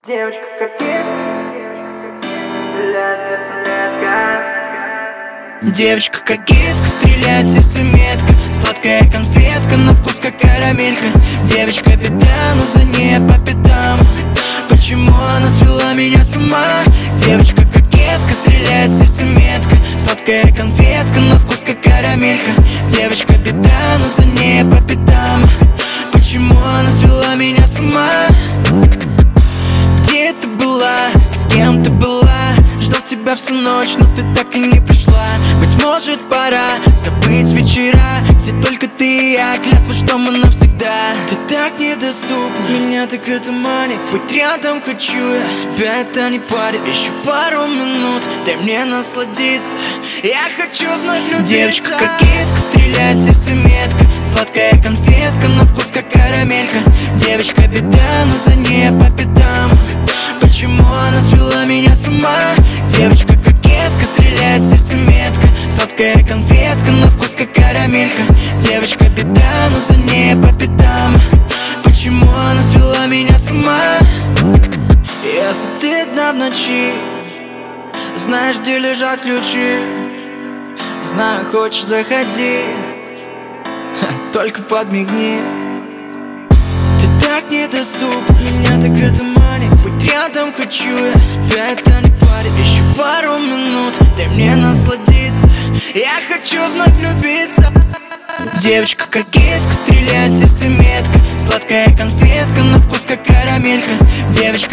Девочка кокетка, стреляет сердце метко. Девочка кокетка, стреляет сердце метко. Сладкая конфетка, на вкус как карамелька. Девочка беда, но за ней я по пятам. Почему она свела меня с ума? Девочка кокетка, стреляет сердце метко. Сладкая конфетка, на вкус как карамелька. Девочка беда, но за ней я по пятам. Почему она свела меня с ума? Где ты была? С кем ты была? Ждал тебя всю ночь, но ты так и не пришла. Быть может, пора забыть вечера, где только ты и я, клятва, что мы навсегда. Ты так недоступна, меня так это манит. Быть рядом хочу я, тебя это не парит. Еще пару минут, дай мне насладиться. Я хочу вновь влюбиться. Девочка кокетка, стреляет сердце метко. Сладкая конфетка, на вкус как карамелька. Девочка беда, но за ней я по пятам. Почему она свела меня с ума? Девочка кокетка, стреляет сердце метко. Сладкая конфетка, на вкус как карамелька. Девочка беда, но за ней я по пятам. Почему она свела меня с ума? Если ты одна в ночи, знаешь, где лежат ключи. Знаю, хочешь, заходи, только подмигни. Ты так недоступна, меня так это манит. Быть рядом хочу я, тебя это не парит. Еще пару минут, дай мне насладиться. Я хочу вновь влюбиться. Девочка кокетка, стреляет сердце метко. Сладкая конфетка, на вкус как карамелька. Девочка